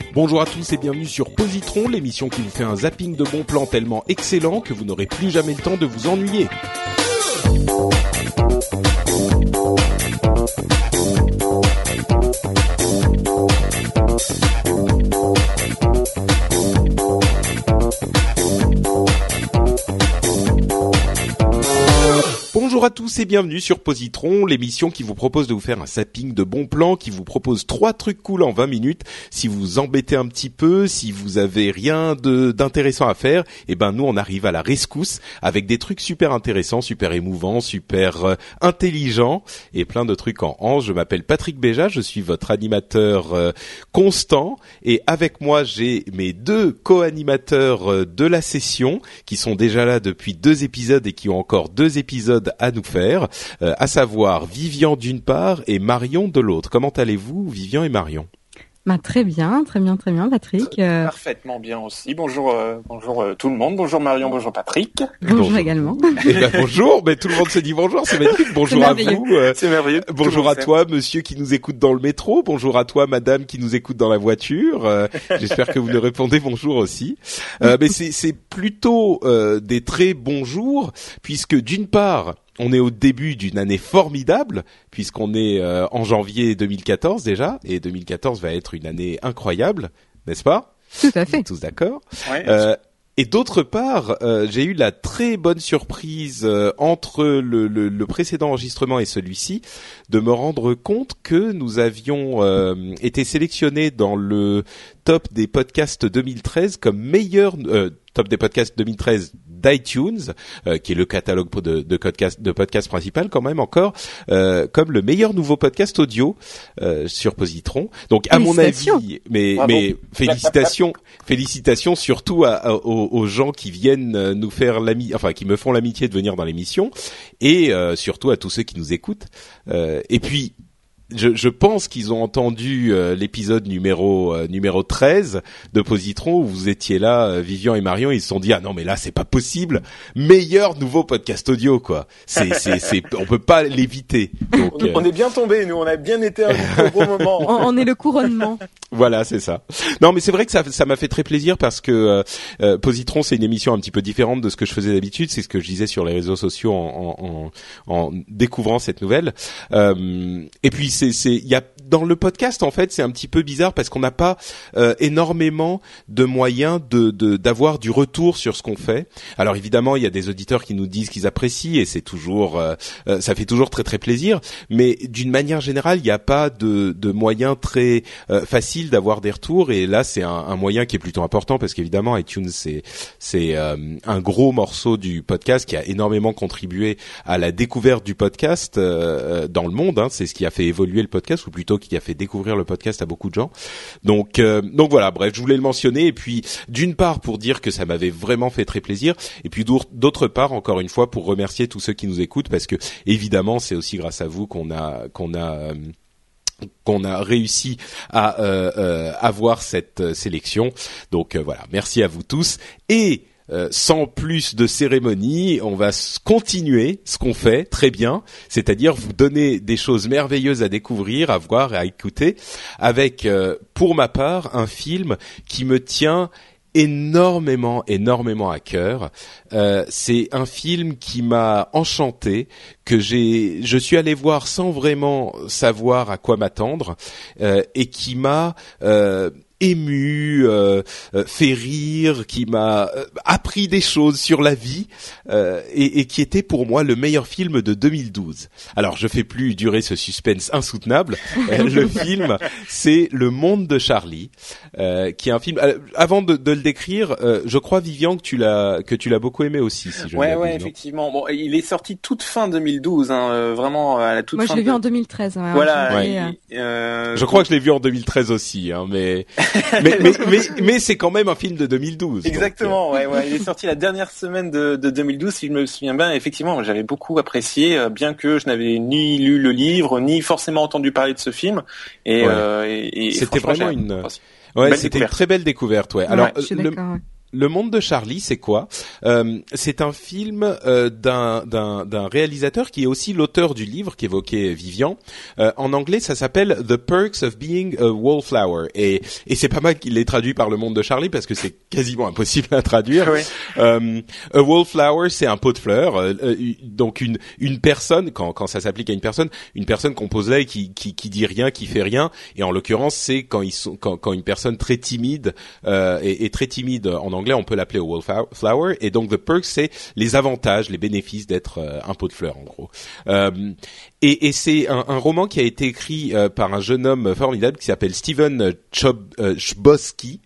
Bonjour à tous et bienvenue sur Positron, l'émission qui vous fait un zapping de bons plans tellement excellent que vous n'aurez plus jamais le temps de vous ennuyer. Bonjour à tous et bienvenue sur Positron, l'émission qui vous propose de vous faire un zapping de bons plans, qui vous propose 3 trucs cool en 20 minutes. Si vous vous embêtez un petit peu, si vous avez rien d'intéressant à faire, eh ben nous on arrive à la rescousse avec des trucs super intéressants, super émouvants, super intelligents et plein de trucs en hanche. Je m'appelle Patrick Béja, je suis votre animateur constant et avec moi j'ai mes 2 co-animateurs de la session qui sont déjà là depuis 2 épisodes et qui ont encore 2 épisodes à nous faire, à savoir Vivian d'une part et Marion de l'autre. Comment allez-vous, Vivian et Marion ? Très bien, Patrick. Parfaitement bien aussi. Bonjour tout le monde. Bonjour Marion, bonjour Patrick. Bonjour également. Eh ben bonjour, mais tout le monde se dit bonjour, c'est magnifique. Bonjour à vous. C'est merveilleux. Bonjour à toi, monsieur qui nous écoute dans le métro. Bonjour à toi, madame qui nous écoute dans la voiture. J'espère que vous nous répondez bonjour aussi. Mais c'est plutôt des très bons jours, puisque d'une part, on est au début d'une année formidable, puisqu'on est en janvier 2014 déjà, et 2014 va être une année incroyable, n'est-ce pas ? Tout à fait. Tous d'accord ? Ouais. Et d'autre part, j'ai eu la très bonne surprise entre le précédent enregistrement et celui-ci de me rendre compte que nous avions été sélectionnés dans le top des podcasts 2013 comme meilleur top des podcasts 2013 d'iTunes, qui est le catalogue de podcasts principal quand même encore, comme le meilleur nouveau podcast audio sur Positron. Donc à mon avis, mais félicitations surtout aux gens qui viennent nous faire qui me font l'amitié de venir dans l'émission, et surtout à tous ceux qui nous écoutent. Et puis je pense qu'ils ont entendu l'épisode numéro 13 de Positron où vous étiez là, Vivian et Marion, ils se sont dit ah non mais là c'est pas possible, meilleur nouveau podcast audio quoi. C'est on peut pas l'éviter. Donc, on est bien tombé, nous on a bien été invités au bon moment. On est le couronnement. Voilà, c'est ça. Non, mais c'est vrai que ça m'a fait très plaisir parce que Positron, c'est une émission un petit peu différente de ce que je faisais d'habitude. C'est ce que je disais sur les réseaux sociaux en découvrant cette nouvelle. Et puis il y a dans le podcast en fait, c'est un petit peu bizarre parce qu'on n'a pas énormément de moyens d'avoir du retour sur ce qu'on fait. Alors évidemment, il y a des auditeurs qui nous disent qu'ils apprécient et c'est toujours ça fait toujours très très plaisir. Mais d'une manière générale, il n'y a pas de moyens très faciles d'avoir des retours, et là c'est un moyen qui est plutôt important parce qu'évidemment iTunes c'est un gros morceau du podcast qui a énormément contribué à la découverte du podcast dans le monde, hein. C'est ce qui a fait évoluer le podcast, ou plutôt qui a fait découvrir le podcast à beaucoup de gens. Donc voilà, bref, je voulais le mentionner, et puis d'une part pour dire que ça m'avait vraiment fait très plaisir, et puis d'autre part encore une fois pour remercier tous ceux qui nous écoutent, parce que évidemment c'est aussi grâce à vous qu'on a réussi à avoir cette sélection. Donc voilà, merci à vous tous. Et sans plus de cérémonie, on va continuer ce qu'on fait très bien, c'est-à-dire vous donner des choses merveilleuses à découvrir, à voir et à écouter, avec pour ma part un film qui me tient énormément à cœur. C'est un film qui m'a enchanté, que je suis allé voir sans vraiment savoir à quoi m'attendre, et qui m'a ému, fait rire, qui m'a appris des choses sur la vie, et qui était pour moi le meilleur film de 2012. Alors je fais plus durer ce suspense insoutenable. Le film, c'est Le Monde de Charlie, qui est un film. Avant de le décrire, je crois Vivian que tu l'as beaucoup aimé aussi. Si je ouais, effectivement. Bon, il est sorti toute fin 2012, hein, vraiment à la toute fin. Moi, je l'ai vu en 2013. Ouais, voilà. Je crois que je l'ai vu en 2013 aussi, hein, mais c'est quand même un film de 2012. Exactement, donc, ouais. Il est sorti la dernière semaine de 2012, si je me souviens bien. Effectivement, j'avais beaucoup apprécié, bien que je n'avais ni lu le livre, ni forcément entendu parler de ce film. Et c'était vraiment c'était une très belle découverte, ouais. Alors, je suis d'accord, ouais. Le Monde de Charlie, c'est quoi? C'est un film d'un réalisateur qui est aussi l'auteur du livre qu'évoquait Vivian. En anglais, ça s'appelle The Perks of Being a Wallflower. Et c'est pas mal qu'il l'ait traduit par Le Monde de Charlie parce que c'est quasiment impossible à traduire. Oui. A wallflower, c'est un pot de fleurs. Donc une personne, quand ça s'applique à une personne composée qui dit rien, qui fait rien. Et en l'occurrence, c'est quand une personne très timide est très timide en anglais, on peut l'appeler a wallflower. Et donc the perks, c'est les avantages, les bénéfices d'être un pot de fleurs en gros. Et c'est un roman qui a été écrit par un jeune homme formidable qui s'appelle Steven Chbosky,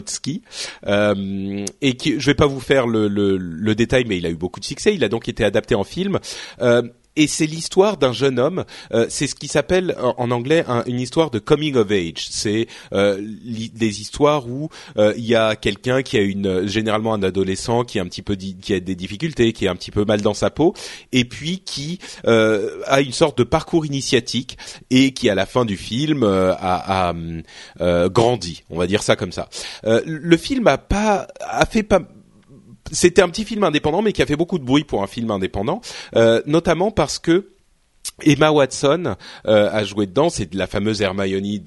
et qui, je vais pas vous faire le détail, mais il a eu beaucoup de succès. Il a donc été adapté en film. Et c'est l'histoire d'un jeune homme. C'est ce qui s'appelle en anglais une histoire de coming of age. C'est des histoires où il y a quelqu'un qui a généralement un adolescent qui qui a des difficultés, qui est un petit peu mal dans sa peau, et puis qui a une sorte de parcours initiatique et qui à la fin du film a grandi. On va dire ça comme ça. Le film c'était un petit film indépendant, mais qui a fait beaucoup de bruit pour un film indépendant, notamment parce que Emma Watson a joué dedans. C'est la fameuse Hermione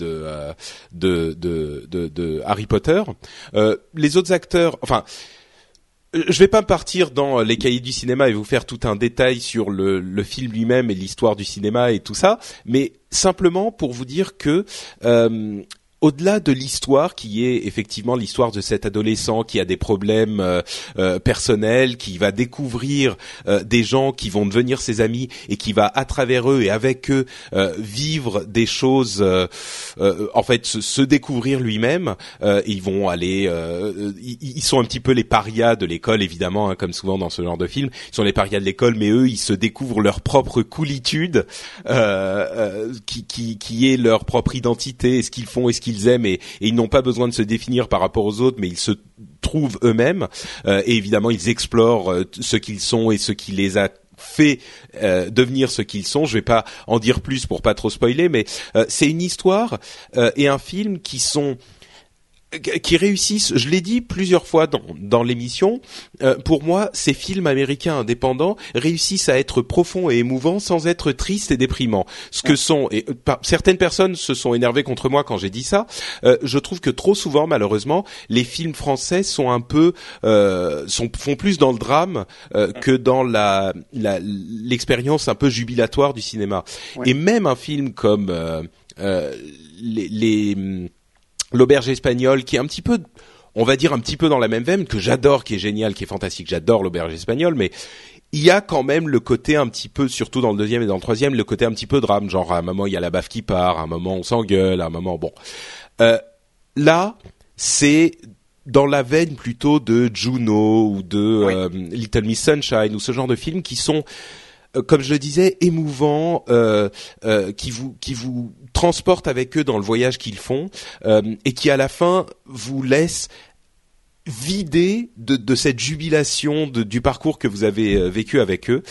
de Harry Potter. Les autres acteurs, enfin, je vais pas partir dans les cahiers du cinéma et vous faire tout un détail sur le film lui-même et l'histoire du cinéma et tout ça, mais simplement pour vous dire que au-delà de l'histoire qui est effectivement l'histoire de cet adolescent qui a des problèmes personnels, qui va découvrir des gens qui vont devenir ses amis et qui va à travers eux et avec eux vivre des choses, en fait se découvrir lui-même. Ils vont aller, ils sont un petit peu les parias de l'école évidemment, hein, comme souvent dans ce genre de film. Ils sont les parias de l'école, mais eux ils se découvrent leur propre coolitude, qui est leur propre identité, et ce qu'ils font et ce qu'ils aiment, et ils n'ont pas besoin de se définir par rapport aux autres, mais ils se trouvent eux-mêmes, et évidemment ils explorent ce qu'ils sont et ce qui les a fait devenir ce qu'ils sont. Je vais pas en dire plus pour pas trop spoiler, mais c'est une histoire et un film qui réussissent, je l'ai dit plusieurs fois dans l'émission, pour moi, ces films américains indépendants réussissent à être profonds et émouvants sans être tristes et déprimants. Ce que sont, et certaines personnes se sont énervées contre moi quand j'ai dit ça, je trouve que trop souvent, malheureusement, les films français sont un peu, font plus dans le drame que dans l'expérience un peu jubilatoire du cinéma. Ouais. Et même un film comme L'Auberge espagnole, qui est un petit peu, on va dire un petit peu dans la même veine, que j'adore, qui est génial, qui est fantastique, j'adore L'Auberge espagnole, mais il y a quand même le côté un petit peu, surtout dans le deuxième et dans le troisième, le côté un petit peu drame, genre à un moment il y a la baffe qui part, à un moment on s'engueule, à un moment bon. Là, c'est dans la veine plutôt de Juno ou de Little Miss Sunshine ou ce genre de films qui sont, comme je le disais, émouvants, qui vous transportent avec eux dans le voyage qu'ils font, et qui à la fin vous laissent vider de cette jubilation du parcours que vous avez vécu avec eux.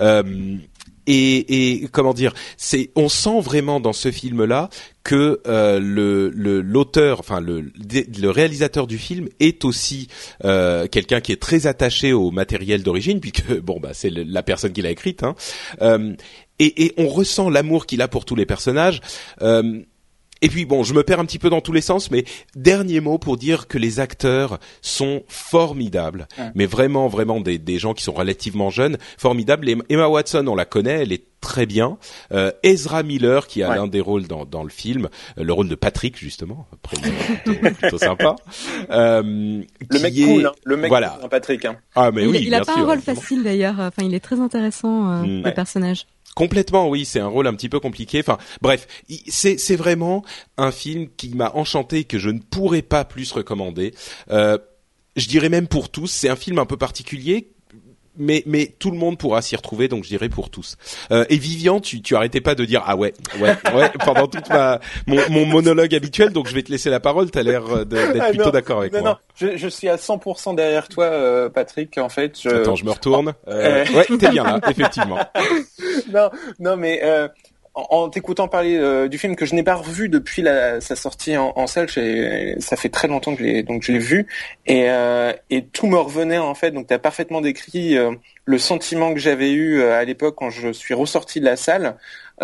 Et comment dire, on sent vraiment dans ce film-là que l'auteur, enfin le réalisateur du film est aussi quelqu'un qui est très attaché au matériel d'origine, puisque c'est la personne qui l'a écrite, hein. Et on ressent l'amour qu'il a pour tous les personnages. Et puis je me perds un petit peu dans tous les sens, mais dernier mot pour dire que les acteurs sont formidables, mais vraiment des gens qui sont relativement jeunes, formidables. Emma Watson, on la connaît, elle est très bien. Ezra Miller, qui a l'un des rôles dans le film, le rôle de Patrick justement, plutôt sympa. Le mec cool, hein. Le mec voilà. Cool, Patrick. Hein. Ah mais oui, il a bien pas sûr, un rôle évidemment. facile d'ailleurs. Enfin, il est très intéressant le personnage. Complètement, oui, c'est un rôle un petit peu compliqué. Enfin, bref, c'est vraiment un film qui m'a enchanté et que je ne pourrais pas plus recommander. Je dirais même pour tous, c'est un film un peu particulier, mais tout le monde pourra s'y retrouver, donc je dirais pour tous. Et Vivian, tu arrêtais pas de dire ah ouais pendant toute mon monologue habituel, donc je vais te laisser la parole. T'as l'air d'être plutôt d'accord avec moi. Non, je suis à 100% derrière toi, Patrick. En fait, Attends, je me retourne. Ouais, t'es bien là, effectivement. Non, mais en t'écoutant parler du film que je n'ai pas revu depuis sa sortie en salle, ça fait très longtemps que je l'ai vu et tout me revenait en fait. Donc t'as parfaitement décrit le sentiment que j'avais eu à l'époque quand je suis ressorti de la salle.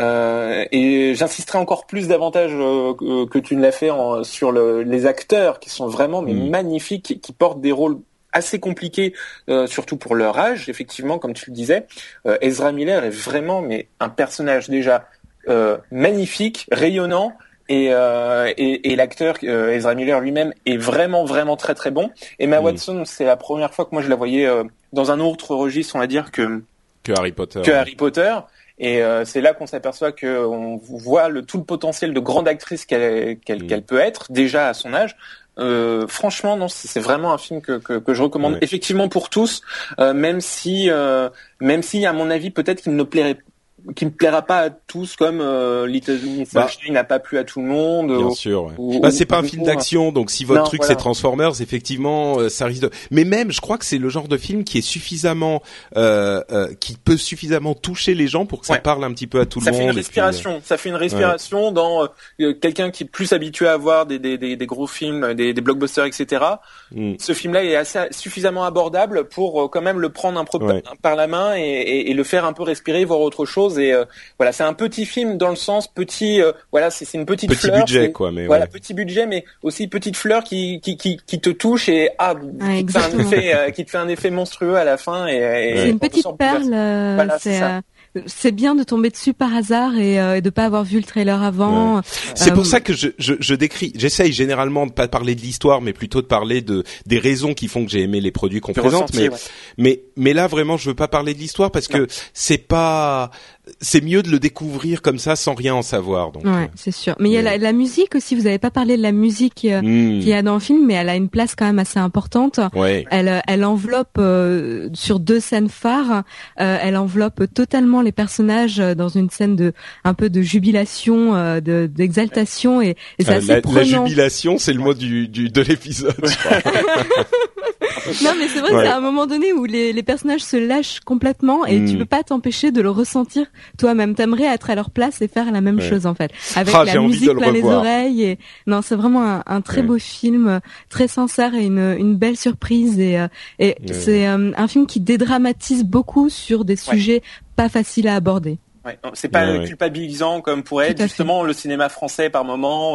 Et j'insisterai encore plus davantage que tu ne l'as fait sur les acteurs qui sont vraiment magnifiques, qui portent des rôles assez compliqués, surtout pour leur âge. Effectivement, comme tu le disais, Ezra Miller est vraiment un personnage déjà magnifique, rayonnant. Et l'acteur Ezra Miller lui-même est vraiment vraiment très très bon. Emma Watson, c'est la première fois que moi je la voyais dans un autre registre, on va dire que Harry Potter. Et c'est là qu'on s'aperçoit qu'on voit tout le potentiel de grande actrice qu'elle peut être déjà à son âge. Franchement, non, c'est vraiment un film que je recommande effectivement pour tous, même si à mon avis peut-être qu'il ne plaira pas à tous, comme Little Miss Sunshine n'a pas plu à tout le monde. Bien sûr. Ouais. C'est pas un film d'action, donc si votre truc c'est Transformers, effectivement, ça risque de. Mais même, je crois que c'est le genre de film qui est suffisamment, qui peut suffisamment toucher les gens pour que ça parle un petit peu à tout le monde. Ça fait une respiration dans quelqu'un qui est plus habitué à voir des gros films, des blockbusters, etc. Ce film-là est suffisamment abordable pour quand même le prendre un peu par la main et le faire un peu respirer, voir autre chose. Et voilà, c'est un petit film dans le sens petit, c'est une petite fleur. Petit budget, quoi, mais petit budget, mais aussi petite fleur qui te touche et qui te fait un effet monstrueux à la fin. C'est une petite perle. C'est bien de tomber dessus par hasard et de pas avoir vu le trailer avant. Ouais. C'est pour ça que je décris. J'essaye généralement de pas parler de l'histoire, mais plutôt de parler des raisons qui font que j'ai aimé les produits qu'on présente. Mais là vraiment, je veux pas parler de l'histoire parce que c'est mieux de le découvrir comme ça sans rien en savoir. Donc, c'est sûr. Mais il y a la musique aussi. Vous avez pas parlé de la musique qu'il y a dans le film, mais elle a une place quand même assez importante. Ouais. Elle enveloppe sur 2 scènes phares. Elle enveloppe totalement les personnages dans une scène un peu de jubilation, d'exaltation et c'est assez prenant. La jubilation, c'est le mot de l'épisode. Je crois. Non, mais c'est vrai que c'est à un moment donné où les personnages se lâchent complètement et tu peux pas t'empêcher de le ressentir toi-même. T'aimerais être à leur place et faire la même chose en fait, avec la musique plein les oreilles. Et non, c'est vraiment un très beau film, très sincère et une belle surprise. Et c'est un film qui dédramatise beaucoup sur des sujets pas faciles à aborder. Ouais, c'est pas culpabilisant comme pourrait être justement le cinéma français par moment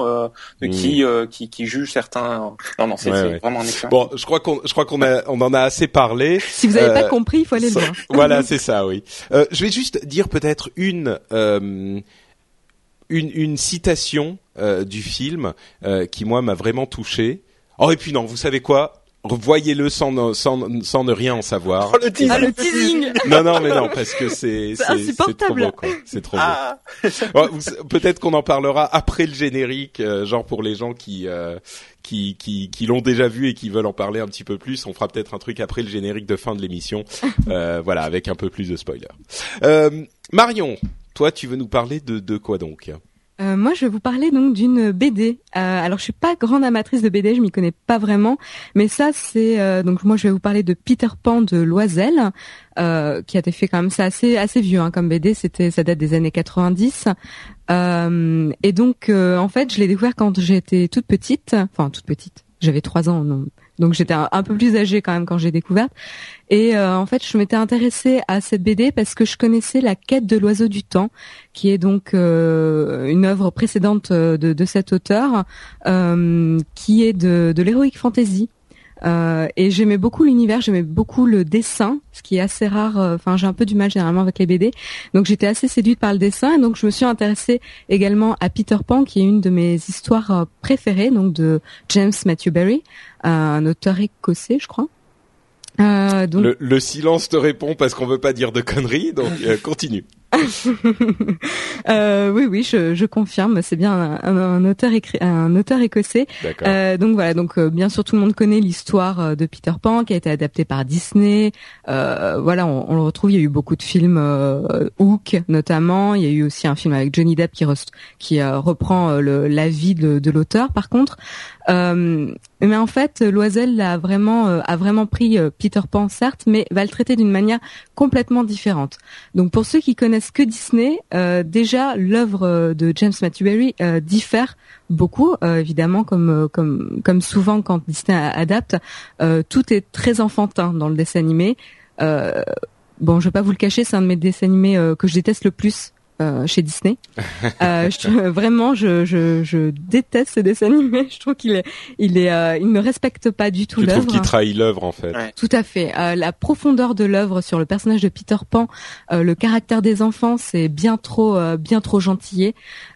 qui juge certains. Non, c'est vraiment un excellent. Bon, je crois qu'on en a assez parlé. Si vous avez pas compris, il faut aller le voir. Voilà, c'est ça, oui. Je vais juste dire peut-être une citation du film qui moi m'a vraiment touché. Oh, et puis non, vous savez quoi? Voyez-le sans ne rien en savoir. Oh, le teasing. Non, mais non, parce que c'est insupportable. C'est trop beau, quoi. C'est trop beau. Ouais, peut-être qu'on en parlera après le générique, genre pour les gens qui l'ont déjà vu et qui veulent en parler un petit peu plus. On fera peut-être un truc après le générique de fin de l'émission, voilà, avec un peu plus de spoilers. Marion, toi, tu veux nous parler de quoi donc? Moi, je vais vous parler donc d'une BD. Alors, je suis pas grande amatrice de BD, je m'y connais pas vraiment, mais ça, c'est donc moi, je vais vous parler de Peter Pan de Loisel, qui a été fait quand même, c'est assez vieux comme BD. Ça date des années 90. Et donc, en fait, je l'ai découvert quand j'étais toute petite. Enfin, toute petite. J'avais 3 ans, non. Donc j'étais un peu plus âgée quand même quand j'ai découvert. Et en fait, je m'étais intéressée à cette BD parce que je connaissais La Quête de l'Oiseau du Temps, qui est donc une œuvre précédente de cet auteur, qui est de l'heroic fantasy. Et j'aimais beaucoup l'univers, j'aimais beaucoup le dessin, ce qui est assez rare. Enfin, j'ai un peu du mal généralement avec les BD, donc j'étais assez séduite par le dessin. Et donc je me suis intéressée également à Peter Pan, qui est une de mes histoires préférées, donc de James Matthew Barrie, un auteur écossais, je crois. Donc... Le silence te répond parce qu'on veut pas dire de conneries, donc continue. Oui, je confirme, c'est bien un auteur écossais. Donc voilà, bien sûr tout le monde connaît l'histoire de Peter Pan qui a été adaptée par Disney. Voilà, on le retrouve. Il y a eu beaucoup de films, Hook notamment. Il y a eu aussi un film avec Johnny Depp qui reprend la vie de l'auteur. Par contre, Mais en fait, Loisel a vraiment pris Peter Pan, certes, mais va le traiter d'une manière complètement différente. Donc pour ceux qui connaissent que Disney, déjà l'œuvre de James Matthew Barrie diffère beaucoup, évidemment, comme souvent quand Disney adapte, tout est très enfantin dans le dessin animé. Bon, je vais pas vous le cacher, c'est un de mes dessins animés que je déteste le plus. Chez Disney, je déteste ce dessin animé. Je trouve il ne respecte pas du tout l'œuvre. Tu trouves qu'il trahit l'œuvre en fait. Ouais. Tout à fait. La profondeur de l'œuvre sur le personnage de Peter Pan, le caractère des enfants, c'est bien trop gentillé.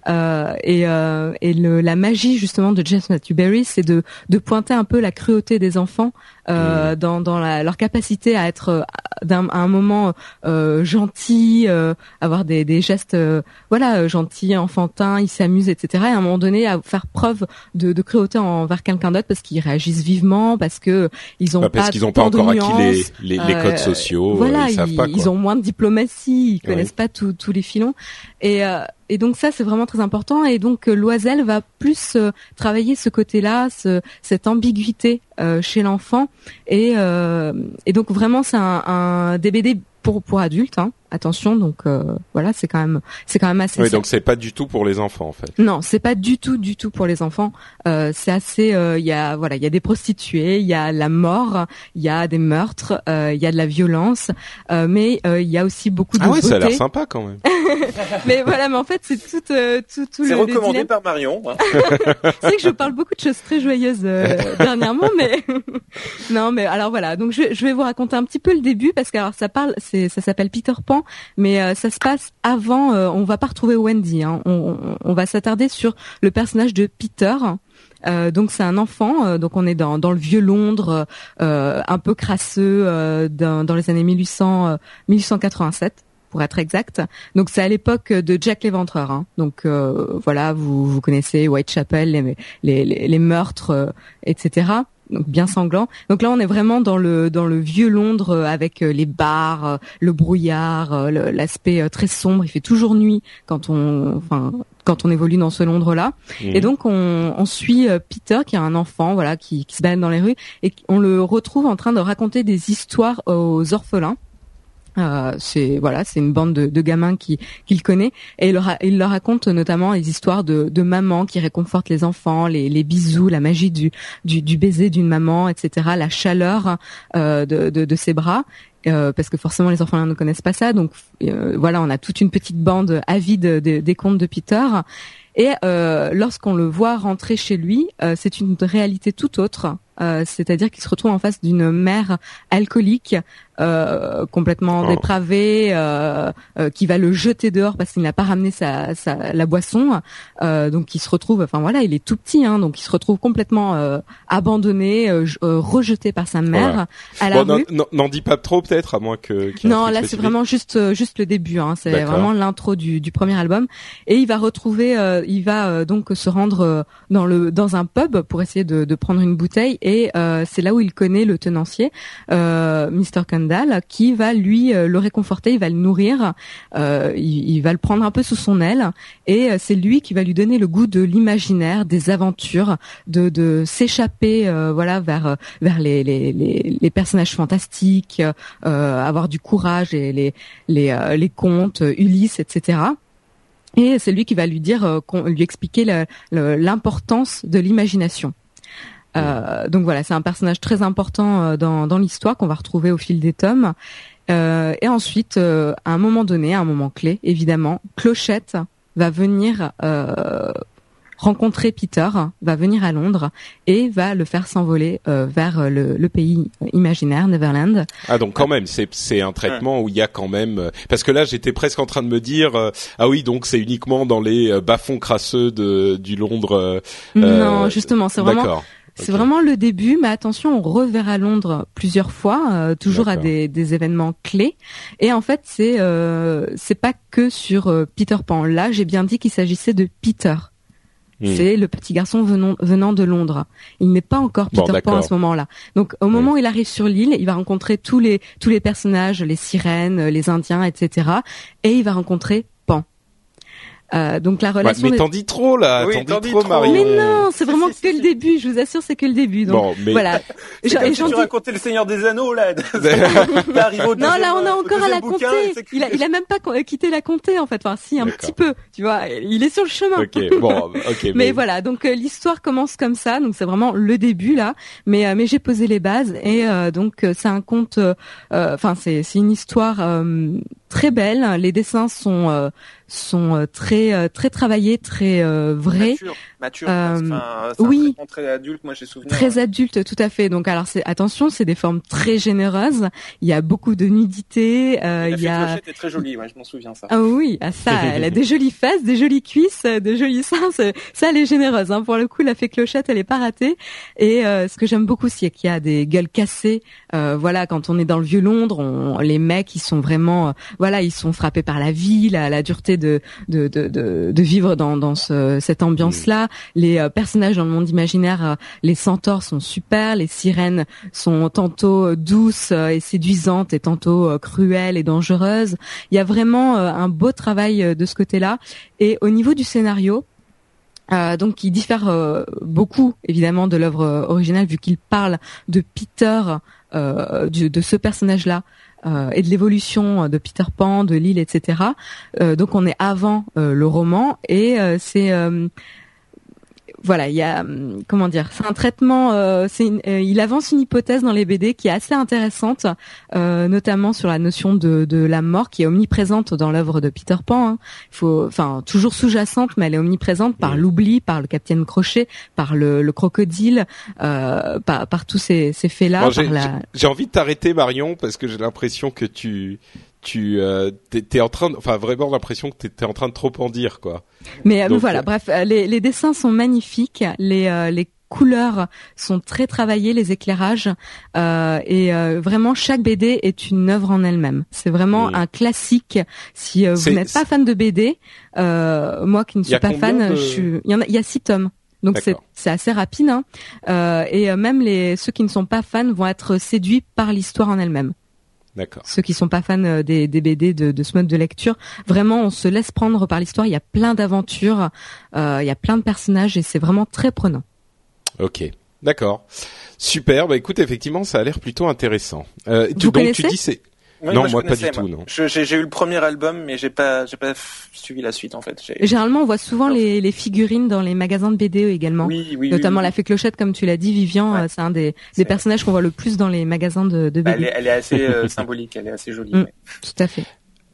La magie justement de James Matthew Barrie, c'est de pointer un peu la cruauté des enfants dans leur capacité à être à un moment gentil, avoir des gestes gentils, enfantins, ils s'amusent, etc. Et à un moment donné à faire preuve de cruauté envers quelqu'un d'autre parce qu'ils réagissent vivement, parce qu'ils ont pas encore acquis les codes sociaux. Voilà, ils savent pas, quoi. Ils ont moins de diplomatie, ils connaissent pas tous les filons. Et donc ça c'est vraiment très important, et donc Loisel va plus travailler ce côté-là, cette ambiguïté chez l'enfant, et donc vraiment c'est un DBD pour adultes, hein. Attention, donc voilà, c'est quand même assez. Oui, donc c'est pas du tout pour les enfants en fait. Non, c'est pas du tout pour les enfants. C'est assez, il y a des prostituées, il y a la mort, il y a des meurtres, il y a de la violence, mais il y a aussi beaucoup de beauté. Ça a l'air sympa quand même. Mais voilà, mais en fait c'est tout c'est recommandé par Marion. Hein. C'est vrai que je parle beaucoup de choses très joyeuses dernièrement, mais non, mais alors voilà, donc je vais vous raconter un petit peu le début parce que alors ça s'appelle Peter Pan. Mais ça se passe avant. On va pas retrouver Wendy. Hein. On va s'attarder sur le personnage de Peter. Donc c'est un enfant. Donc on est dans le vieux Londres, un peu crasseux, dans les années 1887. Pour être exact. Donc c'est à l'époque de Jack l'Éventreur. Hein. Donc voilà, vous connaissez Whitechapel, les meurtres, etc. Donc bien sanglant. Donc là on est vraiment dans le vieux Londres avec les bars, le brouillard, l'aspect très sombre. Il fait toujours nuit quand on évolue dans ce Londres-là. Mmh. Et donc on suit Peter qui est un enfant, voilà, qui se balade dans les rues, et on le retrouve en train de raconter des histoires aux orphelins. C'est une bande de gamins qu'il connaît, et il leur raconte notamment les histoires de maman qui réconforte les enfants, les bisous, la magie du baiser d'une maman, etc., la chaleur de ses bras. Parce que forcément les enfants ne connaissent pas ça, donc voilà, on a toute une petite bande avide des contes de Peter. Et lorsqu'on le voit rentrer chez lui, c'est une réalité tout autre. C'est-à-dire qu'il se retrouve en face d'une mère alcoolique, complètement dépravée, qui va le jeter dehors parce qu'il n'a pas ramené la boisson. Donc il se retrouve, il est tout petit, hein, donc il se retrouve complètement abandonné, rejeté par sa mère à la rue. N'en dis pas trop peut-être, à moins que. Non, là c'est vraiment juste le début. Hein, c'est vraiment l'intro du premier album. Et il va retrouver, donc se rendre dans un pub pour essayer de prendre une bouteille. Et c'est là où il connaît le tenancier, Mr. Kendall, qui va lui le réconforter, il va le nourrir, il va le prendre un peu sous son aile, et c'est lui qui va lui donner le goût de l'imaginaire, des aventures, de s'échapper vers les personnages fantastiques, avoir du courage, et les contes, Ulysse, etc. Et c'est lui qui va lui lui expliquer l'importance de l'imagination. Donc voilà, c'est un personnage très important dans l'histoire qu'on va retrouver au fil des tomes. Et ensuite, à un moment donné, à un moment clé, évidemment, Clochette va venir rencontrer Peter, va venir à Londres et va le faire s'envoler vers le pays imaginaire, Neverland. Ah, donc quand même, c'est un traitement où il y a quand même, parce que là j'étais presque en train de me dire ah oui, donc c'est uniquement dans les bas-fonds crasseux du Londres. Non, justement, c'est vraiment. D'accord. C'est vraiment le début, mais attention, on reverra Londres plusieurs fois, toujours à des événements clés. Et en fait, c'est pas que sur Peter Pan. Là, j'ai bien dit qu'il s'agissait de Peter. C'est le petit garçon venant de Londres. Il n'est pas encore Peter Pan à ce moment-là. Donc, au moment où il arrive sur l'île, il va rencontrer tous les personnages, les sirènes, les Indiens, etc. Et il va rencontrer Pan. Donc la relation. Ouais, mais t'en dis trop là, oui, t'en dis trop, Marie. Mais non, c'est vraiment que le début. Je vous assure, c'est que le début. Donc bon, mais... voilà. C'est comme si tu racontais le Seigneur des Anneaux là. T'arrives au deuxième, non, là on a encore à la bouquin, compter. Il a même pas quitté la compter en fait. Enfin, si un petit peu. Tu vois, il est sur le chemin. Ok, bon, ok. Mais voilà, donc l'histoire commence comme ça. Donc c'est vraiment le début là. Mais j'ai posé les bases et donc c'est un conte. Enfin, c'est une histoire très belle. Les dessins sont très travaillés, très vrais. Mature. Oui. Très adulte, moi j'ai souvenir. Très adulte, tout à fait. Donc alors attention, c'est des formes très généreuses. Il y a beaucoup de nudité. Il y a. Clochette est très jolie, ouais, je m'en souviens ça. Ah oui, ça, elle a des jolies fesses, des jolies cuisses, de jolis seins. Ça, elle est généreuse. Hein. Pour le coup, la fée Clochette, elle est pas ratée. Et ce que j'aime beaucoup, c'est qu'il y a des gueules cassées. Voilà, quand on est dans le vieux Londres, les mecs, ils sont vraiment, voilà, ils sont frappés par la vie, la dureté de vivre dans cette ambiance-là. Les personnages dans le monde imaginaire, les centaures sont super, les sirènes sont tantôt douces et séduisantes et tantôt cruelles et dangereuses. Il y a vraiment un beau travail de ce côté-là. Et au niveau du scénario, donc qui diffère beaucoup évidemment de l'œuvre originale vu qu'il parle de Peter, de ce personnage-là. Et de l'évolution de Peter Pan, de l'île, etc. Donc on est avant le roman et c'est voilà, il y a comment dire, c'est un traitement, il avance une hypothèse dans les BD qui est assez intéressante, notamment sur la notion de la mort qui est omniprésente dans l'œuvre de Peter Pan. Hein. Toujours sous-jacente, mais elle est omniprésente par l'oubli, par le Capitaine Crochet, par le crocodile, par tous ces faits-là. Bon, j'ai envie de t'arrêter, Marion, parce que j'ai l'impression que t'es en train vraiment l'impression que t'es en train de trop en dire, quoi. Mais voilà, bref, les dessins sont magnifiques, les couleurs sont très travaillées, les éclairages, et vraiment chaque BD est une œuvre en elle-même. C'est vraiment un classique. Si vous n'êtes pas fan de BD, moi qui ne suis pas fan, il y a 6 tomes. Donc c'est assez rapide, hein. Et même ceux qui ne sont pas fans vont être séduits par l'histoire en elle-même. D'accord. Ceux qui sont pas fans des BD de ce mode de lecture, vraiment on se laisse prendre par l'histoire. Il y a plein d'aventures, il y a plein de personnages et c'est vraiment très prenant. Ok, d'accord, super. Bah écoute, effectivement, ça a l'air plutôt intéressant. Vous connaissez ? Tu dis c'est. Oui, non, moi pas du tout, non. J'ai eu le premier album, mais j'ai pas suivi la suite en fait. Généralement, on voit souvent les figurines dans les magasins de BD également. Oui, notamment la fée Clochette, comme tu l'as dit, Vivian, c'est un des personnages qu'on voit le plus dans les magasins de BD. Elle est assez symbolique, elle est assez jolie. Tout à fait.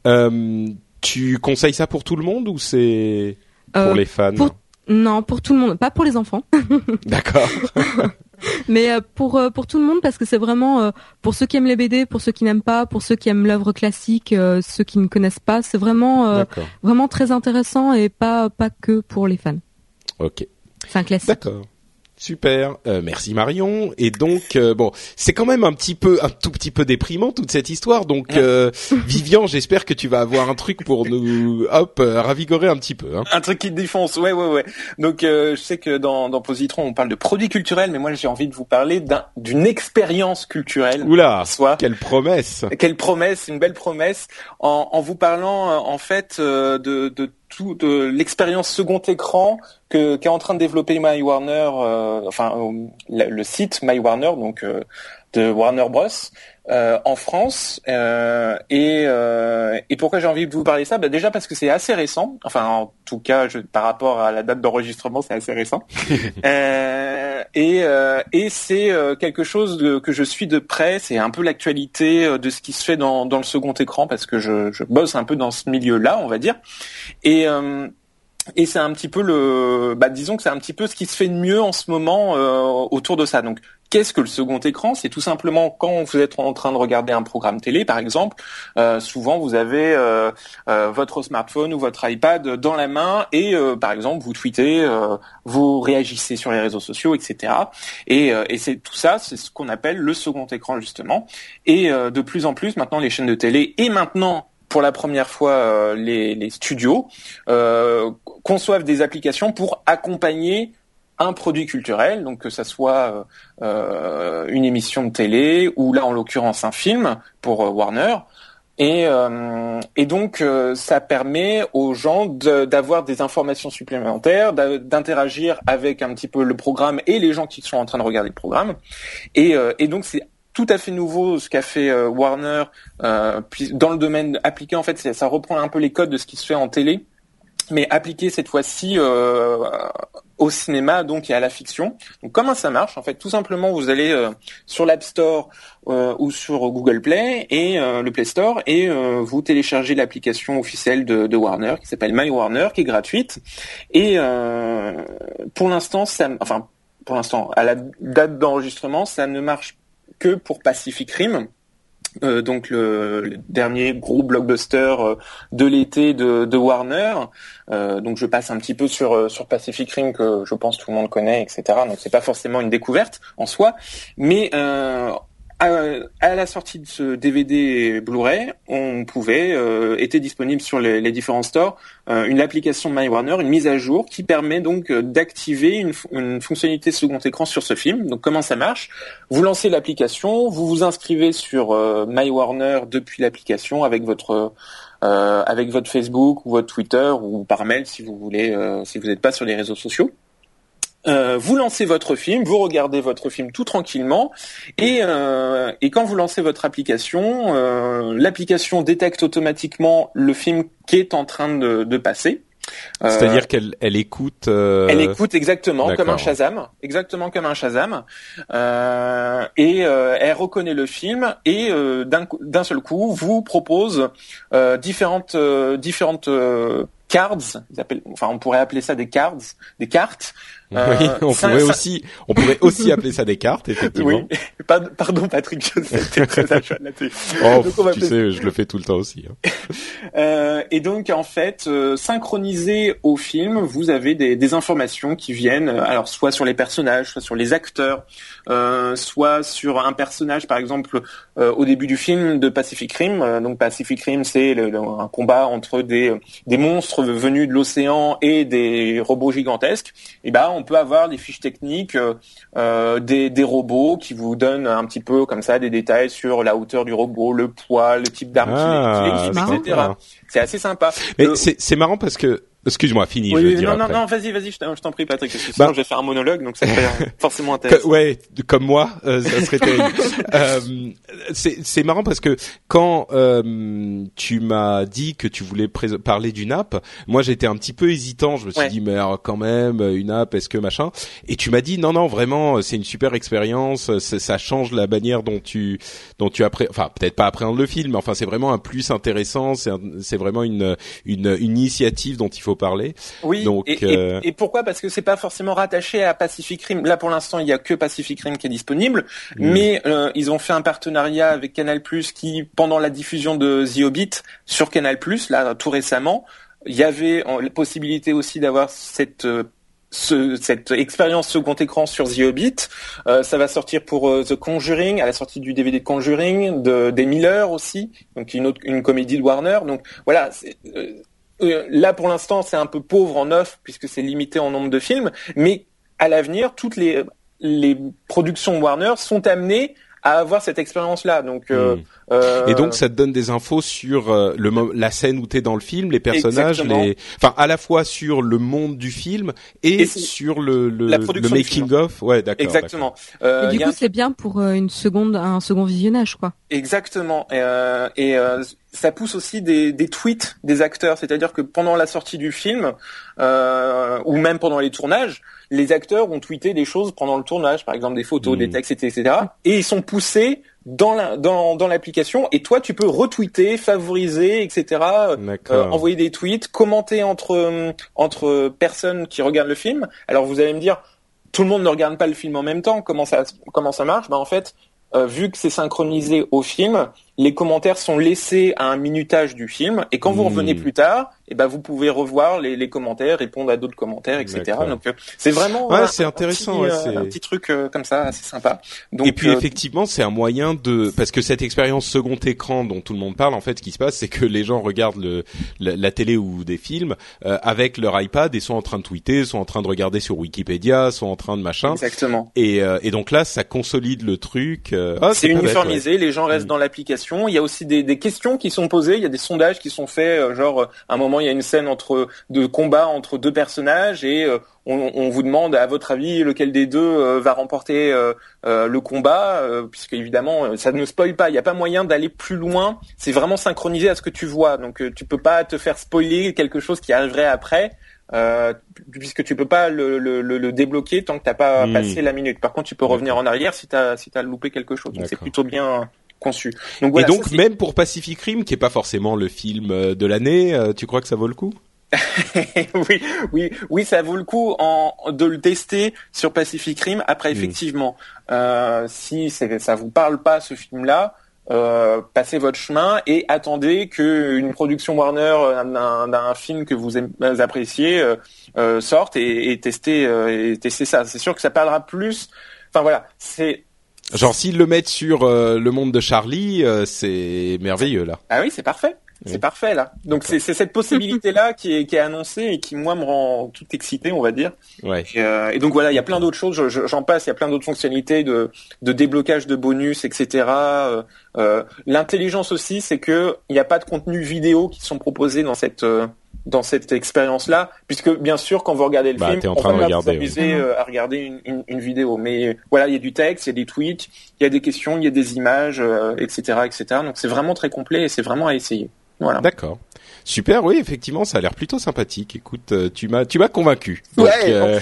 Tu conseilles ça pour tout le monde ou c'est pour les fans? Non, pour tout le monde, pas pour les enfants. D'accord. Mais pour tout le monde, parce que c'est vraiment pour ceux qui aiment les BD, pour ceux qui n'aiment pas, pour ceux qui aiment l'œuvre classique, ceux qui ne connaissent pas, c'est vraiment vraiment très intéressant et pas que pour les fans. Ok. C'est un classique. D'accord. Super, merci Marion. Et donc bon, c'est quand même un tout petit peu déprimant toute cette histoire. Donc Vivian, j'espère que tu vas avoir un truc pour nous, ravigorer un petit peu. Hein. Un truc qui te défonce, ouais. Donc je sais que dans Positron on parle de produits culturels, mais moi j'ai envie de vous parler d'une expérience culturelle. Oula, quelle promesse! Quelle promesse, une belle promesse. En vous parlant en fait de l'expérience second écran qu'est en train de développer My Warner, le site My Warner, donc de Warner Bros. En France. Et pourquoi j'ai envie de vous parler de ça ? Déjà parce que c'est assez récent. Enfin, en tout cas, par rapport à la date d'enregistrement, c'est assez récent. Et c'est quelque chose que je suis de près. C'est un peu l'actualité de ce qui se fait dans le second écran parce que je bosse un peu dans ce milieu-là, on va dire. Et c'est un petit peu disons que c'est un petit peu ce qui se fait de mieux en ce moment autour de ça. Donc, qu'est-ce que le second écran ? C'est tout simplement quand vous êtes en train de regarder un programme télé, par exemple, souvent vous avez votre smartphone ou votre iPad dans la main et, par exemple, vous tweetez, vous réagissez sur les réseaux sociaux, etc. Et c'est tout ça, c'est ce qu'on appelle le second écran, justement. Et de plus en plus, maintenant, les chaînes de télé et maintenant, pour la première fois, les studios conçoivent des applications pour accompagner un produit culturel, donc que ça soit une émission de télé ou là en l'occurrence un film pour Warner, Et donc ça permet aux gens d'avoir des informations supplémentaires, d'interagir avec un petit peu le programme et les gens qui sont en train de regarder le programme. Et donc c'est tout à fait nouveau ce qu'a fait Warner dans le domaine appliqué. En fait, ça reprend un peu les codes de ce qui se fait en télé, mais appliqué cette fois-ci au cinéma, donc, et à la fiction. Donc comment ça marche? En fait, tout simplement, vous allez sur l'App Store ou sur Google Play et le Play Store, et vous téléchargez l'application officielle de Warner qui s'appelle My Warner, qui est gratuite. Et pour l'instant, à la date d'enregistrement, ça ne marche que pour Pacific Rim. Donc le dernier gros blockbuster de l'été de Warner. Donc je passe un petit peu sur Pacific Rim, que je pense tout le monde connaît, etc. Donc c'est pas forcément une découverte en soi, mais à la sortie de ce DVD Blu-ray, on était disponible sur les différents stores une application My Warner, une mise à jour qui permet donc d'activer une fonctionnalité second écran sur ce film. Donc comment ça marche? Vous lancez l'application, vous vous inscrivez sur My Warner depuis l'application avec votre Facebook ou votre Twitter, ou par mail si vous voulez, si vous n'êtes pas sur les réseaux sociaux. Vous lancez votre film, vous regardez votre film tout tranquillement, et quand vous lancez votre application, l'application détecte automatiquement le film qui est en train de passer. C'est-à-dire qu'elle écoute. Elle écoute exactement comme un Shazam, et elle reconnaît le film, et d'un seul coup vous propose différentes cards. On pourrait appeler ça des cartes. Oui, on pourrait aussi appeler ça des cartes, effectivement. Oui. Pardon Patrick, je sais, t'es très à cheval là-dessus. Tu sais, je le fais tout le temps aussi. Et donc en fait, synchronisé au film, vous avez des informations qui viennent, alors soit sur les personnages, soit sur les acteurs, soit sur un personnage, par exemple au début du film de Pacific Rim. Donc Pacific Rim, c'est un combat entre des monstres venus de l'océan et des robots gigantesques. Et on peut avoir des fiches techniques des robots qui vous donnent un petit peu comme ça des détails sur la hauteur du robot, le poids, le type d'arme qu'il équipe, etc. C'est assez sympa. Mais c'est marrant parce que excuse-moi, fini. Oui, je vais dire non, vas-y, je t'en prie, Patrick, parce que sinon je vais faire un monologue, donc ça serait forcément intéressant. Ouais, comme moi, ça serait terrible. C'est marrant parce que quand tu m'as dit que tu voulais parler d'une app, moi j'étais un petit peu hésitant. Je me suis dit, mais alors, quand même, une app, est-ce que machin? Et tu m'as dit, non, vraiment, c'est une super expérience. Ça change la manière dont tu enfin peut-être pas appréhendes le film, mais enfin c'est vraiment un plus intéressant. C'est vraiment une initiative dont il faut parler. Oui. Donc, et pourquoi? Parce que c'est pas forcément rattaché à Pacific Rim. Là, pour l'instant, il y a que Pacific Rim qui est disponible, mais ils ont fait un partenariat avec Canal+, qui, pendant la diffusion de The Hobbit sur Canal+, là, tout récemment, il y avait la possibilité aussi d'avoir cette expérience second écran sur The Hobbit. Ça va sortir pour The Conjuring, à la sortie du DVD de Conjuring, des Miller aussi, donc une comédie de Warner. Donc voilà. Là, pour l'instant, c'est un peu pauvre en offre puisque c'est limité en nombre de films, mais à l'avenir, toutes les productions Warner sont amenées à avoir cette expérience-là. Donc, et donc, ça te donne des infos sur la scène où t'es dans le film, les personnages, enfin, à la fois sur le monde du film et sur le making of. Ouais, d'accord. Exactement. Et du coup, c'est bien pour un second visionnage, quoi. Exactement. Et ça pousse aussi des tweets des acteurs, c'est-à-dire que pendant la sortie du film, ou même pendant les tournages, les acteurs ont tweeté des choses pendant le tournage, par exemple des photos, des textes, etc. Et ils sont poussés dans l'application, et toi tu peux retweeter, favoriser, etc. Envoyer des tweets, commenter entre personnes qui regardent le film. Alors vous allez me dire, tout le monde ne regarde pas le film en même temps. Comment ça marche? En fait, vu que c'est synchronisé au film, les commentaires sont laissés à un minutage du film, et quand vous revenez plus tard, vous pouvez revoir les commentaires, répondre à d'autres commentaires, etc. D'accord. Donc c'est vraiment c'est intéressant, un petit truc comme ça, assez sympa. Donc, et puis effectivement, c'est un moyen parce que cette expérience second écran dont tout le monde parle, en fait, ce qui se passe, c'est que les gens regardent la télé ou des films avec leur iPad et sont en train de tweeter, sont en train de regarder sur Wikipédia, sont en train de machin. Exactement. Et donc là, ça consolide le truc. C'est uniformisé, les gens restent dans l'application. d'animation. Il y a aussi des questions qui sont posées. Il y a des sondages qui sont faits. Genre, à un moment, il y a une scène de combat entre deux personnages et on vous demande, à votre avis, lequel des deux va remporter le combat, puisque évidemment, ça ne spoil pas. Il n'y a pas moyen d'aller plus loin. C'est vraiment synchronisé à ce que tu vois. Donc, tu peux pas te faire spoiler quelque chose qui arriverait après. Puisque tu peux pas le débloquer tant que t'as pas passé la minute. Par contre, tu peux revenir en arrière si t'as loupé quelque chose. Donc c'est plutôt bien conçu. Donc voilà, et donc même pour Pacific Rim, qui est pas forcément le film de l'année, tu crois que ça vaut le coup? oui, ça vaut le coup de le tester sur Pacific Rim. Après, effectivement, si ça vous parle pas ce film-là, passez votre chemin et attendez qu'une production Warner d'un film que vous appréciez sorte et testez ça. C'est sûr que ça parlera plus. Enfin voilà, c'est genre s'ils le mettent sur Le Monde de Charlie, c'est merveilleux là. Ah oui, c'est parfait. C'est parfait là. Donc c'est cette possibilité là qui est annoncée et qui moi me rend tout excité, on va dire. Ouais. Et donc voilà, il y a plein d'autres choses. J'en passe. Il y a plein d'autres fonctionnalités de déblocage de bonus, etc. L'intelligence aussi, c'est que il n'y a pas de contenu vidéo qui sont proposés dans cette expérience-là, puisque bien sûr, quand vous regardez le film, t'es en train de regarder, vous amusez à regarder une vidéo. Mais voilà, il y a du texte, il y a des tweets, il y a des questions, il y a des images, etc., etc. Donc c'est vraiment très complet et c'est vraiment à essayer. Voilà. D'accord. Super, oui, effectivement, ça a l'air plutôt sympathique. Écoute, tu m'as convaincu. Donc, ouais,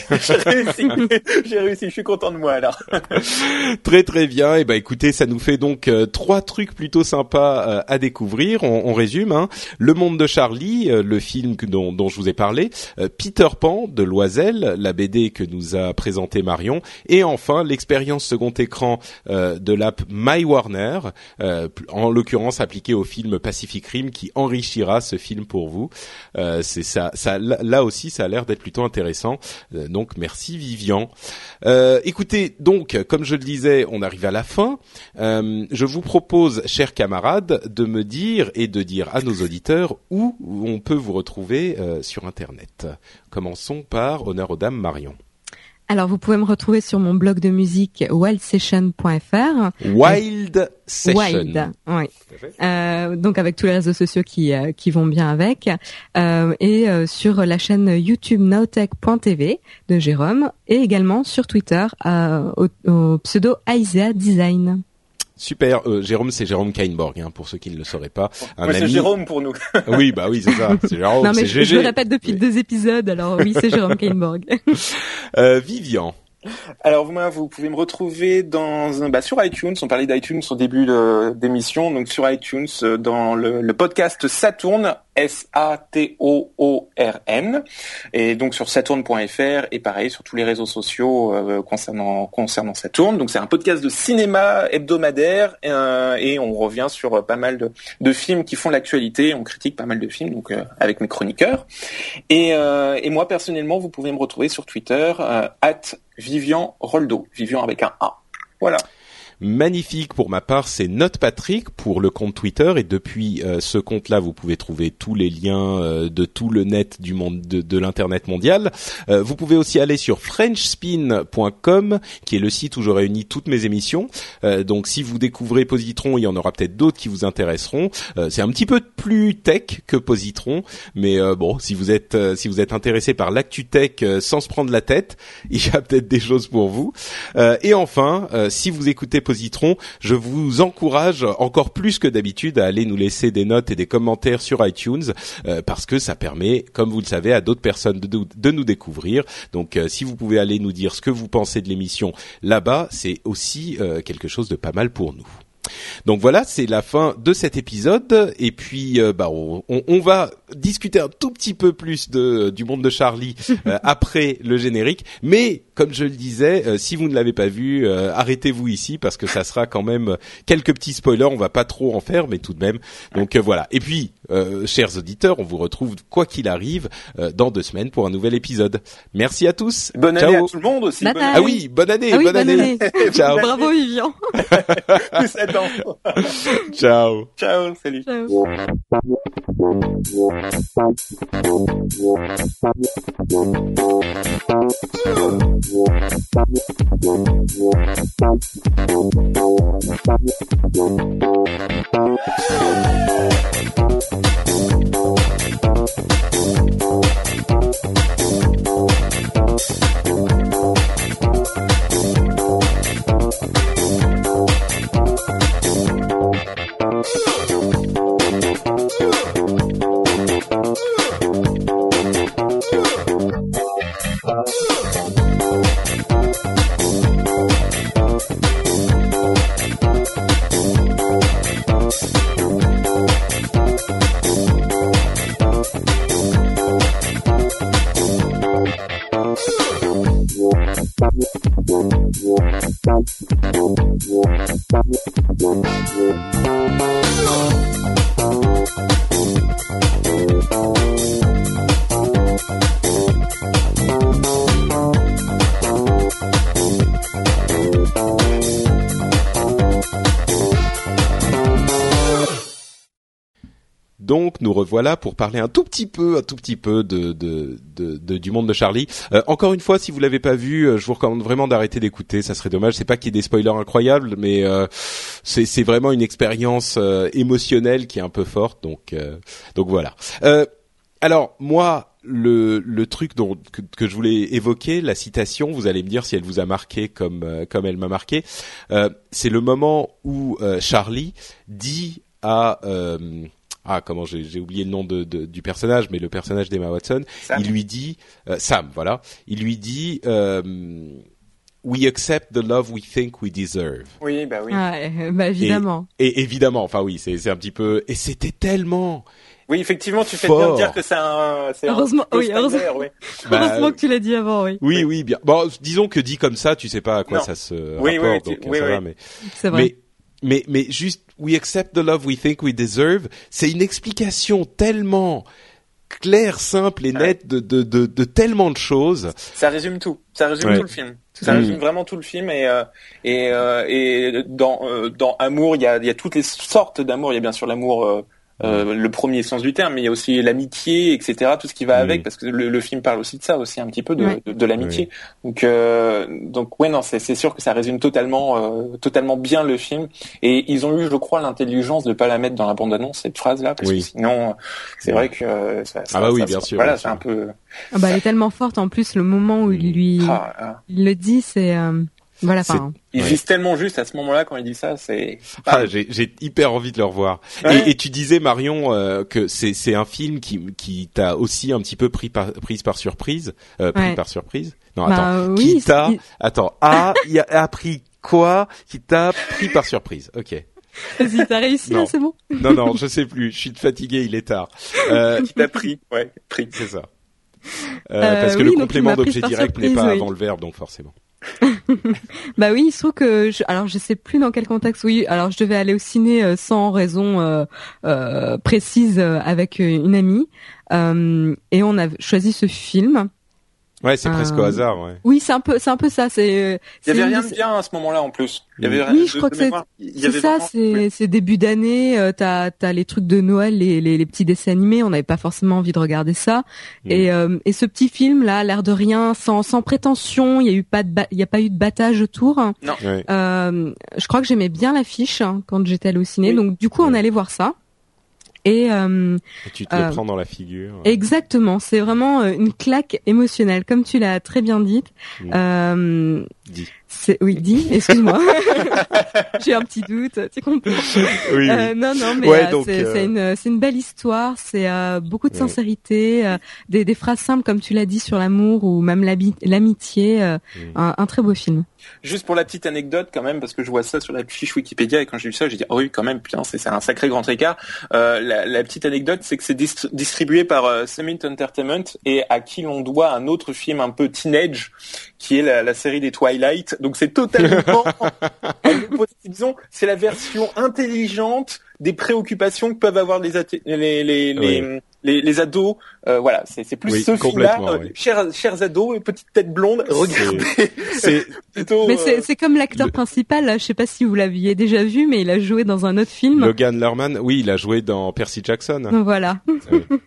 j'ai réussi, je suis content de moi alors. Très très bien. Et écoutez, ça nous fait donc 3 trucs plutôt sympas à découvrir. On résume, hein. Le Monde de Charlie, le film dont je vous ai parlé, Peter Pan de Loisel, la BD que nous a présenté Marion, et enfin l'expérience second écran de l'app My Warner, en l'occurrence appliquée au film Pacific Rim, qui enrichira ce film pour vous. C'est ça là aussi ça a l'air d'être plutôt intéressant. Donc merci Vivian. Écoutez, donc comme je le disais, on arrive à la fin. Je vous propose, chers camarades, de me dire et de dire à nos auditeurs où on peut vous retrouver sur internet. Commençons par honneur aux dames, Marion. Alors, vous pouvez me retrouver sur mon blog de musique wildsession.fr. Wild Session. Wild, oui. Donc avec tous les réseaux sociaux qui vont bien avec, et sur la chaîne YouTube nowtech.tv de Jérôme, et également sur Twitter au pseudo Aisea Design. Super, Jérôme, c'est Jérôme Kainborg, hein, pour ceux qui ne le sauraient pas. Moi, c'est Jérôme pour nous. Oui, c'est ça, c'est Jérôme. Non, mais c'est je le répète depuis 2 épisodes, alors oui, c'est Jérôme Kainborg. Vivian. Alors moi, vous pouvez me retrouver sur iTunes. On parlait d'iTunes au début d'émission, donc sur iTunes dans le podcast Saturn, SATOORN, et donc sur saturn.fr et pareil sur tous les réseaux sociaux concernant Saturn. Donc c'est un podcast de cinéma hebdomadaire et on revient sur pas mal de films qui font l'actualité. On critique pas mal de films donc avec mes chroniqueurs. Et moi personnellement, vous pouvez me retrouver sur Twitter @Vivian Roldo, Vivian avec un A. Voilà. Magnifique. Pour ma part, c'est NotePatrick pour le compte Twitter, et depuis ce compte-là, vous pouvez trouver tous les liens de tout le net du monde de l'internet mondial. Vous pouvez aussi aller sur frenchspin.com, qui est le site où je réunis toutes mes émissions. Donc si vous découvrez Positron, il y en aura peut-être d'autres qui vous intéresseront. C'est un petit peu plus tech que Positron, mais bon, si vous êtes intéressé par l'actu tech sans se prendre la tête, il y a peut-être des choses pour vous. Et enfin, si vous écoutez Positron, je vous encourage encore plus que d'habitude à aller nous laisser des notes et des commentaires sur iTunes, parce que ça permet, comme vous le savez, à d'autres personnes de nous découvrir. Donc si vous pouvez aller nous dire ce que vous pensez de l'émission là-bas, c'est aussi quelque chose de pas mal pour nous. Donc voilà, c'est la fin de cet épisode, et puis on va discuter un tout petit peu plus du monde de Charlie après le générique, mais comme je le disais, si vous ne l'avez pas vu, arrêtez-vous ici parce que ça sera quand même quelques petits spoilers, on va pas trop en faire mais tout de même. Donc voilà. Et puis chers auditeurs, on vous retrouve quoi qu'il arrive dans 2 semaines pour un nouvel épisode. Merci à tous. Bonne année à tout le monde aussi. Bonne année. Ah oui, bonne année, bonne année. Ciao. Bravo Vivian. Ciao. Ciao, salut. Ciao. Donc nous revoilà pour parler un tout petit peu du monde de Charlie. Encore une fois, si vous l'avez pas vu, je vous recommande vraiment d'arrêter d'écouter. Ça serait dommage. C'est pas qu'il y ait des spoilers incroyables, mais c'est vraiment une expérience émotionnelle qui est un peu forte. Donc voilà. Alors moi, le truc que je voulais évoquer, la citation, vous allez me dire si elle vous a marqué comme elle m'a marqué. C'est le moment où Charlie dit à comment j'ai oublié le nom du personnage, mais le personnage d'Emma Watson, Sam. Il lui dit Sam, voilà. Il lui dit We accept the love we think we deserve. Oui, bah oui. Ouais, bah évidemment. Et évidemment, enfin oui, c'est un petit peu. Et c'était tellement. Oui, effectivement, tu fais fort. Bien de dire que c'est heureusement, oui, heureusement que tu l'as dit avant, oui. Oui, bien. Bon, disons que dit comme ça, tu sais pas à quoi ça se rapporte, donc ça va, mais. C'est vrai. Mais juste, we accept the love we think we deserve, c'est une explication tellement claire, simple et nette de tellement de choses. Ça résume tout. Ça résume tout le film. Ça résume vraiment tout le film et dans Amour, il y a toutes les sortes d'amour. Il y a bien sûr l'amour, le premier sens du terme, mais il y a aussi l'amitié, etc. Tout ce qui va avec, parce que le film parle aussi de ça, aussi un petit peu de l'amitié. Donc ouais, non, c'est sûr que ça résume totalement bien le film. Et ils ont eu, je crois, l'intelligence de pas la mettre dans la bande-annonce, cette phrase-là, parce que sinon, c'est vrai que bien sûr. Voilà, bien c'est sûr. un peu. Elle est tellement forte. En plus, le moment où il le dit, c'est voilà. Il vise tellement juste à ce moment-là quand il dit ça, c'est. J'ai hyper envie de le revoir. Ouais. Et tu disais Marion que c'est un film qui t'a aussi un petit peu prise par surprise. Par surprise. Non, attends. Oui, il a appris quoi qui t'a pris par surprise. Ok. Vas-y, t'as réussi là, c'est bon. Non, je sais plus. Je suis fatigué, il est tard. Qui t'a pris. C'est ça. Parce que le complément d'objet direct n'est pas oui. avant le verbe, donc forcément. Bah oui, il se trouve que je sais plus dans quel contexte. Oui, alors je devais aller au ciné sans raison précise avec une amie et on a choisi ce film. Ouais, c'est presque au hasard, ouais. Oui, c'est un peu ça. Il y avait rien de bien à ce moment-là en plus. Il y avait oui, je crois que c'est ça. C'est début d'année. T'as les trucs de Noël, les petits dessins animés. On n'avait pas forcément envie de regarder ça. Et ce petit film là, l'air de rien, sans prétention. Il y a pas eu de battage autour. Non. Ouais. Je crois que j'aimais bien l'affiche quand j'étais allée au ciné. Oui. Donc du coup, on allait voir ça. Et tu te le prends dans la figure. Exactement, c'est vraiment une claque émotionnelle, comme tu l'as très bien dit. Dis, excuse-moi. J'ai un petit doute, tu comprends. Oui. Non, mais c'est une belle histoire, c'est beaucoup de sincérité, des phrases simples comme tu l'as dit sur l'amour ou même l'amitié, un très beau film. Juste pour la petite anecdote quand même, parce que je vois ça sur la fiche Wikipédia et quand j'ai vu ça, j'ai dit oui quand même, putain, c'est un sacré grand écart. La petite anecdote, c'est que c'est distribué par Summit Entertainment et à qui l'on doit un autre film un peu teenage, qui est la série des Twilight. Donc c'est totalement, disons, c'est la version intelligente des préoccupations que peuvent avoir les ados. Voilà, c'est plus ce film-là. Oui. Chers ados, petite tête blonde, regardez. C'est plutôt. Mais c'est comme l'acteur principal. Là, je sais pas si vous l'aviez déjà vu, mais il a joué dans un autre film. Logan Lerman, oui, il a joué dans Percy Jackson. Voilà.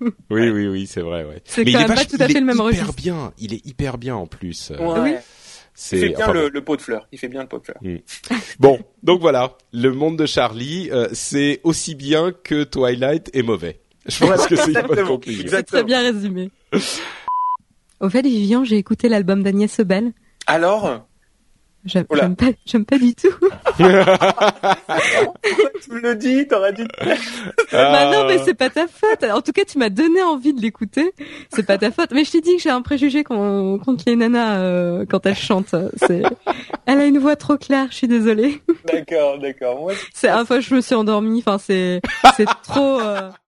Oui, c'est vrai, ouais. C'est quand même pas tout à fait le même registre. Il est hyper bien en plus. Ouais. Il fait bien le pot de fleurs. Il fait bien le pot de fleurs. Bon, donc voilà, le monde de Charlie, c'est aussi bien que Twilight est mauvais. Je pense que c'est une bonne conclusion. C'est très bien résumé. Au fait, Vivian, j'ai écouté l'album d'Agnès Obel. Alors? J'aime pas du tout. Tu me le dis, t'aurais dû. Bah non, mais c'est pas ta faute. En tout cas, tu m'as donné envie de l'écouter. C'est pas ta faute. Mais je t'ai dit que j'ai un préjugé contre les nanas quand elles chantent. Elle a une voix trop claire. Je suis désolée. D'accord. Moi, Enfin, je me suis endormie. Enfin, c'est trop.